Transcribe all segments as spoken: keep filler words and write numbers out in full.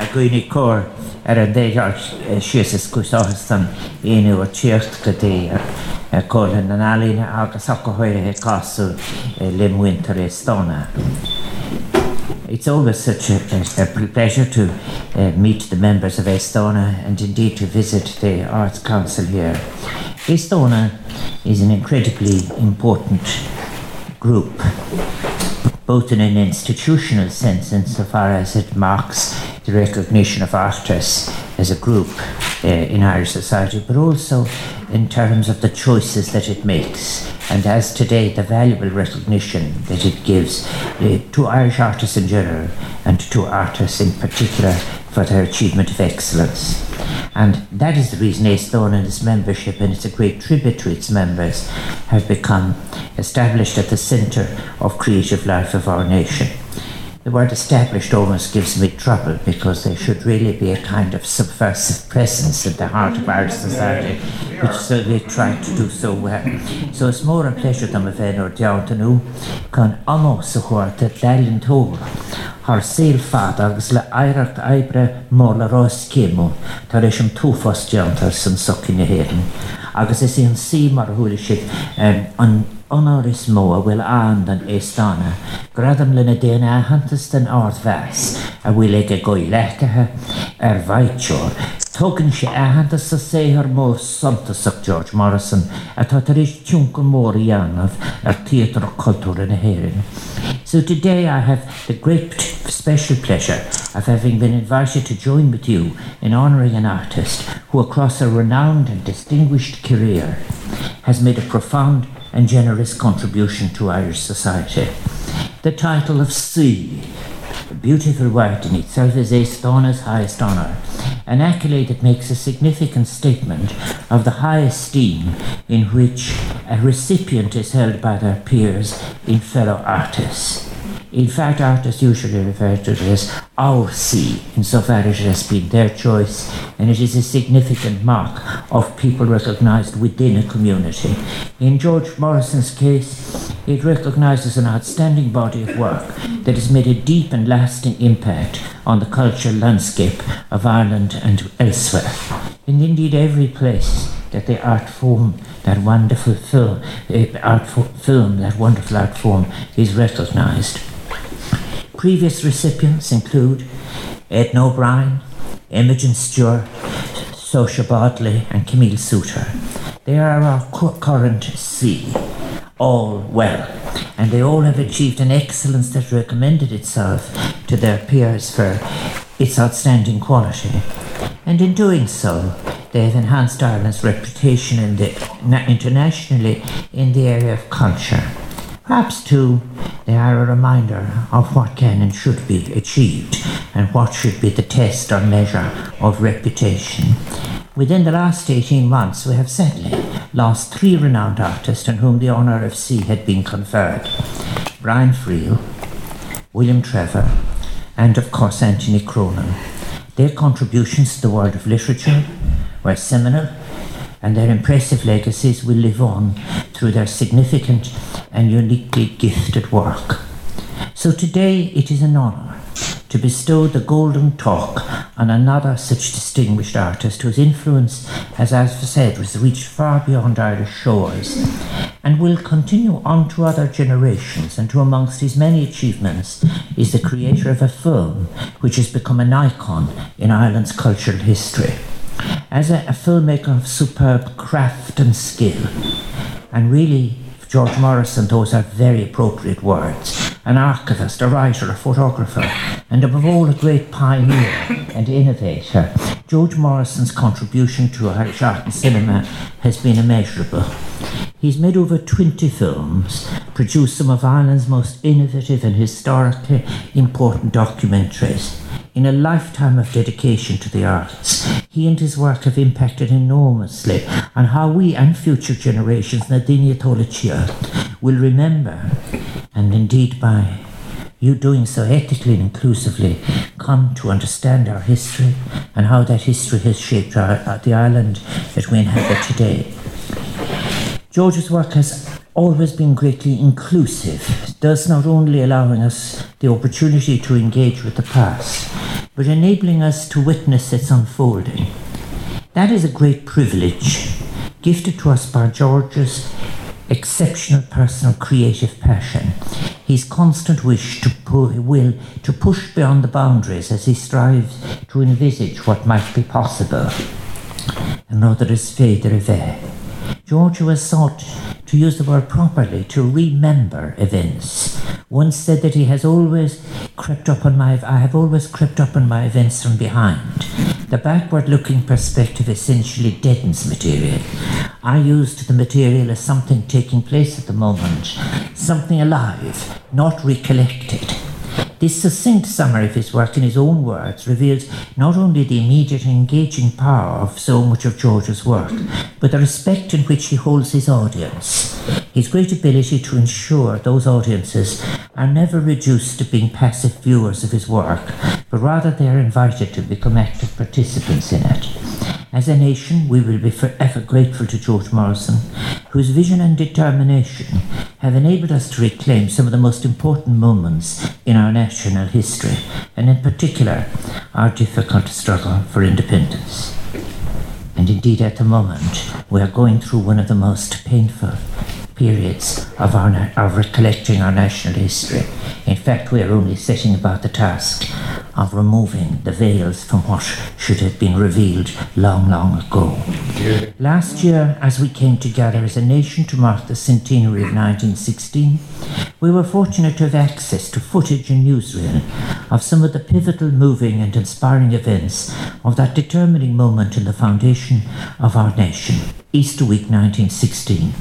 Gwini Cor ar an déidir sios is gúsáhastan inú a tíocht go dé ar cólan an alína agus acahoirithe casú lim winter Estonia. It's always such a, a, a pleasure to uh, meet the members of Estonia and indeed to visit the Arts Council here. Estonia is an incredibly important group, both in an institutional sense insofar as it marks the recognition of artists as a group uh, in Irish society, but also in terms of the choices that it makes, and as today the valuable recognition that it gives uh, to Irish artists in general and to artists in particular for their achievement of excellence. And that is the reason Estonia and its membership, and it's a great tribute to its members, have become established at the centre of creative life of our nation. The word established almost gives me trouble because there should really be a kind of subversive presence in the heart of Irish society, which so they try to do so well. So it's more a pleasure than a ven or down can anno sa huarta dalin tóra har seilfad agus le airacht aibre mór le rás cémó tar eisiom túfas diantar san socinne hérin. Agus is an sí mar húlisig um, an Honoris moa will and an Estonia. Gradam lena dena hantas den ardvas, a will ege goi lekehe er vaitjor. Togen she ahantas sa seher mo santasak George Morrison, a tatarish chunkel morianav er theatre culture in a hearing. So today I have the great special pleasure of having been invited to join with you in honouring an artist who across a renowned and distinguished career has made a profound and generous contribution to Irish society. The title of C, a beautiful word in itself, is Estonia's highest honour, an accolade that makes a significant statement of the high esteem in which a recipient is held by their peers in fellow artists. In fact, artists usually refer to it as our C, insofar as it has been their choice, and it is a significant mark of people recognised within a community. In George Morrison's case, it recognises an outstanding body of work that has made a deep and lasting impact on the cultural landscape of Ireland and elsewhere. And indeed every place that the art form, that wonderful film, uh, art fo- film, that wonderful art form is recognised. Previous recipients include Edna O'Brien, Imogen Stewart, Saoirse Bodley and Camille Souter. They are our current C, all well, and they all have achieved an excellence that recommended itself to their peers for its outstanding quality. And in doing so, they have enhanced Ireland's reputation in the, internationally in the area of culture. Perhaps, too, they are a reminder of what can and should be achieved and what should be the test or measure of reputation. Within the last eighteen months, we have sadly lost three renowned artists on whom the honour of C had been conferred. Brian Friel, William Trevor, and of course Anthony Cronin. Their contributions to the world of literature were seminal, and their impressive legacies will live on through their significant and uniquely gifted work. So today it is an honour to bestow the Golden Talk on another such distinguished artist whose influence, as I've said, was reached far beyond Irish shores and will continue on to other generations. And to amongst his many achievements is the creator of a film which has become an icon in Ireland's cultural history. As a, a filmmaker of superb craft and skill, and really, George Morrison, those are very appropriate words, an archivist, a writer, a photographer, and above all a great pioneer and innovator, George Morrison's contribution to Irish art and cinema has been immeasurable. He's made over twenty films, produced some of Ireland's most innovative and historically important documentaries. In a lifetime of dedication to the arts, he and his work have impacted enormously on how we and future generations Nadine Tolachia will remember, and indeed by you doing so ethically and inclusively, come to understand our history and how that history has shaped our, uh, the island that we inhabit today. George's work has always been greatly inclusive, thus not only allowing us the opportunity to engage with the past, but enabling us to witness its unfolding. That is a great privilege, gifted to us by George's exceptional personal creative passion, his constant wish to pu- will to push beyond the boundaries as he strives to envisage what might be possible. Another is Féidir Bheith. George, who has sought to use the word properly, to remember events, once said that he has always crept up on my, I have always crept up on my events from behind. The backward-looking perspective essentially deadens material. I used the material as something taking place at the moment, something alive, not recollected. This succinct summary of his work in his own words reveals not only the immediate and engaging power of so much of George's work, but the respect in which he holds his audience. His great ability to ensure those audiences are never reduced to being passive viewers of his work, but rather they are invited to become active participants in it. As a nation, we will be forever grateful to George Morrison, whose vision and determination have enabled us to reclaim some of the most important moments in our national history, and in particular, our difficult struggle for independence. And indeed, at the moment, we are going through one of the most painful periods of our na- of recollecting our national history. In fact, we are only setting about the task of removing the veils from what should have been revealed long, long ago. Yeah. Last year, as we came together as a nation to mark the centenary of nineteen sixteen, we were fortunate to have access to footage and newsreel of some of the pivotal, moving and inspiring events of that determining moment in the foundation of our nation, Easter week nineteen sixteen.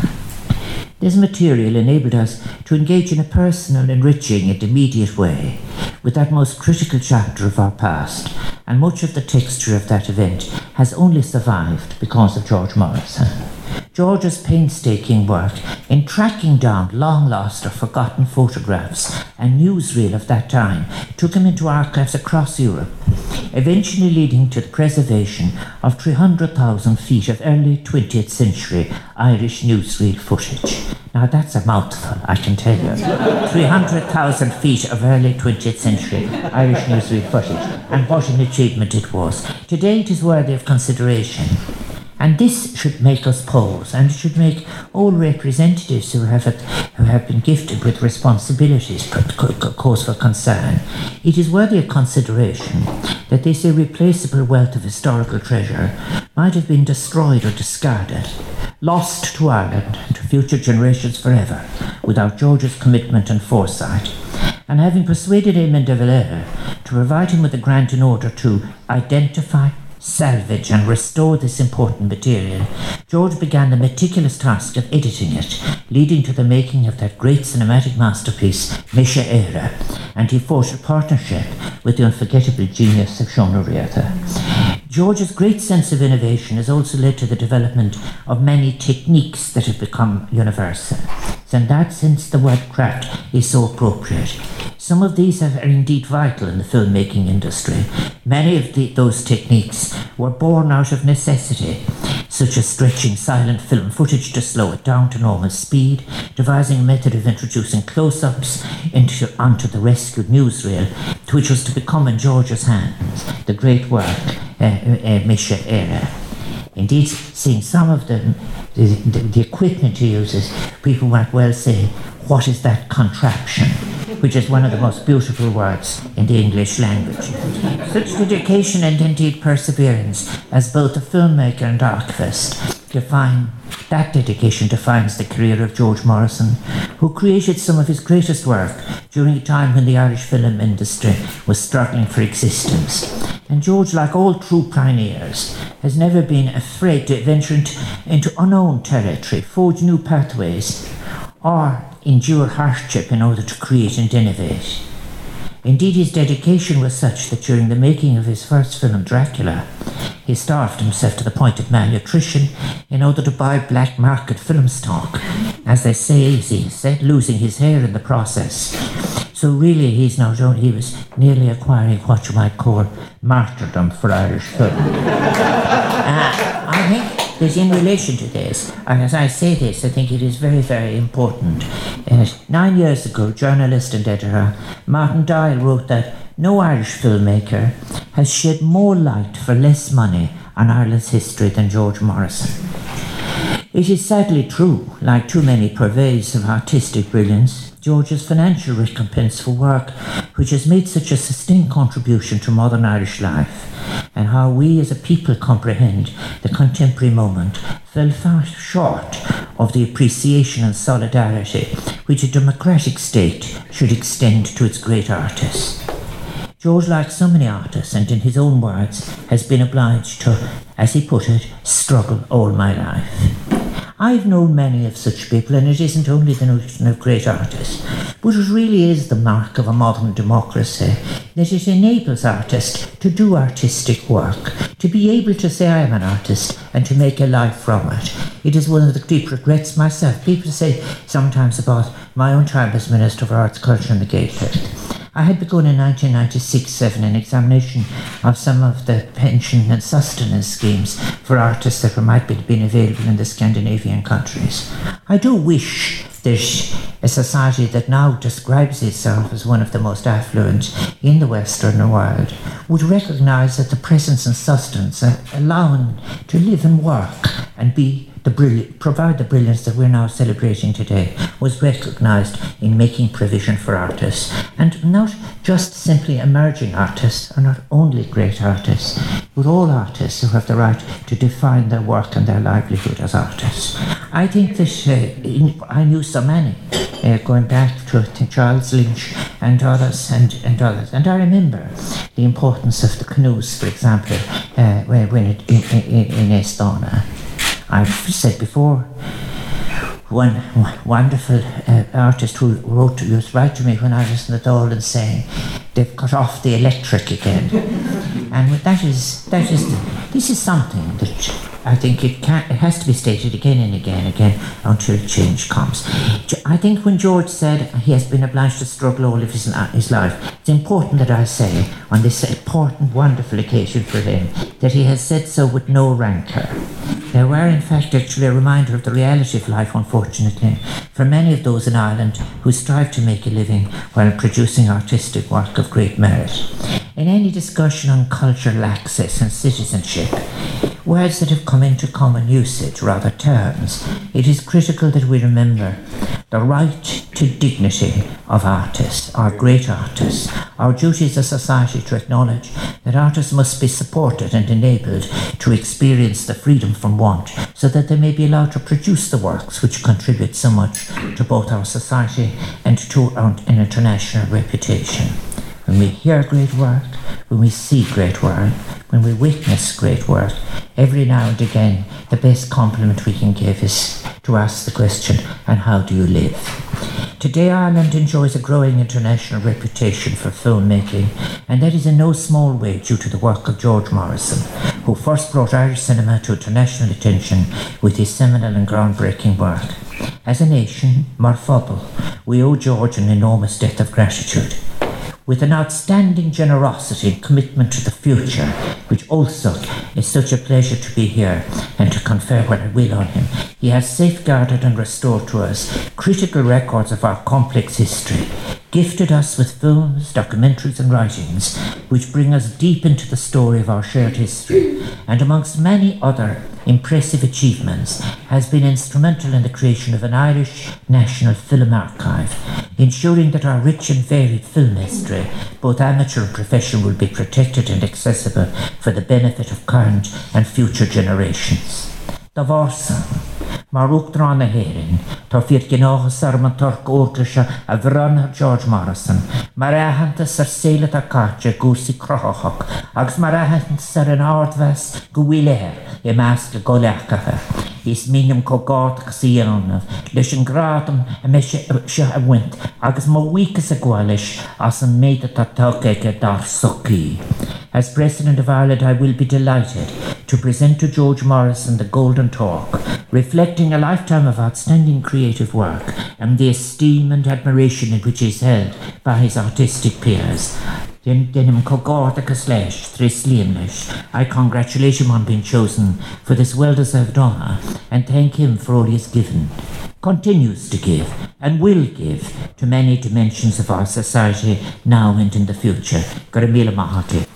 This material enabled us to engage in a personal, enriching and immediate way with that most critical chapter of our past, and much of the texture of that event has only survived because of George Morrison. George's painstaking work in tracking down long-lost or forgotten photographs and newsreel of that time took him into archives across Europe, eventually leading to the preservation of three hundred thousand feet of early twentieth century Irish newsreel footage. Now that's a mouthful, I can tell you. three hundred thousand feet of early twentieth century Irish newsreel footage, and what an achievement it was. Today it is worthy of consideration. And this should make us pause, and it should make all representatives who have it, who have been gifted with responsibilities cause for concern. It is worthy of consideration that this irreplaceable wealth of historical treasure might have been destroyed or discarded, lost to Ireland and to future generations forever, without George's commitment and foresight. And having persuaded Eamon de Valera to provide him with a grant in order to identify, salvage and restore this important material, George began the meticulous task of editing it, leading to the making of that great cinematic masterpiece, Misha Éire, and he forged a partnership with the unforgettable genius of Sean O'Riordan. George's great sense of innovation has also led to the development of many techniques that have become universal. So in that sense, the word craft is so appropriate. Some of these are indeed vital in the filmmaking industry. Many of the, those techniques were born out of necessity, such as stretching silent film footage to slow it down to normal speed, devising a method of introducing close-ups into, onto the rescued newsreel, which was to become in George's hands the great work, uh, uh, Misha Éire. Indeed, seeing some of the, the, the, the equipment he uses, people might well say, what is that contraption? Which is one of the most beautiful words in the English language. Such dedication and indeed perseverance as both a filmmaker and archivist define, that dedication defines the career of George Morrison, who created some of his greatest work during a time when the Irish film industry was struggling for existence. And George, like all true pioneers, has never been afraid to venture into, into unknown territory, forge new pathways, or endure hardship in order to create and innovate. Indeed, his dedication was such that during the making of his first film, Dracula, he starved himself to the point of malnutrition in order to buy black market film stock. As they say, he said, losing his hair in the process. So really, he's not only, he was nearly acquiring what you might call martyrdom for Irish film. uh, I think that in relation to this, and as I say this, I think it is very, very important. Uh, nine years ago, journalist and editor Martin Doyle wrote that no Irish filmmaker has shed more light for less money on Ireland's history than George Morrison. It is sadly true, like too many purveyors of artistic brilliance, George's financial recompense for work which has made such a sustained contribution to modern Irish life, and how we as a people comprehend the contemporary moment, fell far short of the appreciation and solidarity which a democratic state should extend to its great artists. George, like so many artists, and in his own words, has been obliged to, as he put it, struggle all my life. I've known many of such people, and it isn't only the notion of great artists, but it really is the mark of a modern democracy that it enables artists to do artistic work, to be able to say I am an artist and to make a life from it. It is one of the deep regrets myself. People say sometimes about my own time as Minister for Arts, Culture and the Gaeltacht. I had begun in nineteen ninety-six seven an examination of some of the pension and sustenance schemes for artists that might be been available in the Scandinavian countries. I do wish that a society that now describes itself as one of the most affluent in the Western world would recognise that the presence and sustenance allowing to live and work and be the brilliant, provide the brilliance that we're now celebrating today was recognised in making provision for artists, and not just simply emerging artists, or not only great artists, but all artists who have the right to define their work and their livelihood as artists. I think that uh, in, I knew so many, uh, going back to, to Charles Lynch and others, and, and others, and I remember the importance of the canoes, for example, uh, when, when it, in, in, in Estonia. I've said before, one wonderful uh, artist who wrote to, used to write to me when I was in the Dáil saying, they've cut off the electric again. And that is, that is, this is something that I think it can, it has to be stated again and again and again until change comes. I think when George said he has been obliged to struggle all of his, his life, it's important that I say on this important, wonderful occasion for him that he has said so with no rancour. There were in fact actually a reminder of the reality of life, unfortunately, for many of those in Ireland who strive to make a living while producing artistic work of great merit. In any discussion on cultural access and citizenship, words that have come into common usage, rather terms, it is critical that we remember the right to dignity of artists, our great artists. Our duty as a society to acknowledge that artists must be supported and enabled to experience the freedom from want, so that they may be allowed to produce the works which contribute so much to both our society and to our international reputation. When we hear great work, when we see great work, when we witness great work, every now and again the best compliment we can give is to ask the question, and how do you live? Today Ireland enjoys a growing international reputation for filmmaking, and that is in no small way due to the work of George Morrison, who first brought Irish cinema to international attention with his seminal and groundbreaking work. As a nation, mar phobal, we owe George an enormous debt of gratitude. With an outstanding generosity and commitment to the future, which also is such a pleasure to be here and to confer what I will on him, he has safeguarded and restored to us critical records of our complex history, gifted us with films, documentaries and writings which bring us deep into the story of our shared history, and amongst many other impressive achievements has been instrumental in the creation of an Irish National Film Archive, ensuring that our rich and varied film history, both amateur and professional, will be protected and accessible for the benefit of current and future generations. The Varsan, mar uachtarán na hÉireann, tá fiad gnáthas ar an torc óirglaise a bhrann George Morrison, mar aitheantas ar saoile a cáte gúsaí crothach, agus mar aitheantas ar an ardmheas go bhfuil air i measc go leachcatha. Is mínum có gátach sa dhéanamh, leis an gradam a me se a bhaint, agus má bhuíchas a gháilis as an méide tá tógéige dar socaí. As President of Ireland, I will be delighted to present to George Morrison the Golden Talk, reflecting a lifetime of outstanding creative work and the esteem and admiration in which he is held by his artistic peers. Den him cogard agus leis, tris liamlish. I congratulate him on being chosen for this well-deserved honour and thank him for all he has given, continues to give, and will give to many dimensions of our society now and in the future. Garamila Mahati.